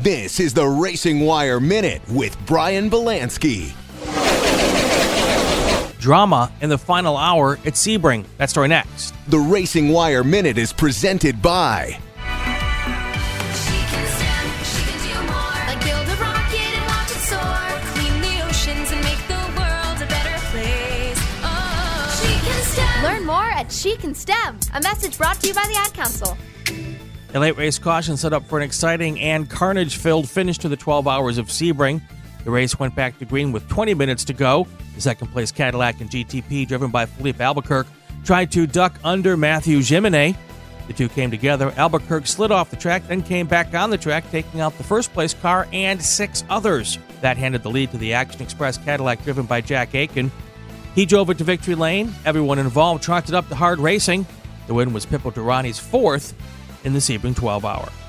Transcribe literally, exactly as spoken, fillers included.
This is the Racing Wire Minute with Brian Belansky. Drama in the final hour at Sebring. That story next. The Racing Wire Minute is presented by Learn more at She Can STEM. A message brought to you by the Ad Council. A late race caution set up for an exciting and carnage-filled finish to the twelve hours of Sebring. The race went back to green with twenty minutes to go. The second-place Cadillac and G T P, driven by Philippe Albuquerque, tried to duck under Matthew Giminet. The two came together. Albuquerque slid off the track, then came back on the track, taking out the first-place car and six others. That handed the lead to the Action Express Cadillac, driven by Jack Aiken. He drove it to victory lane. Everyone involved trotted up to hard racing. The win was Pipo Derani's fourth in the Sebring twelve hour.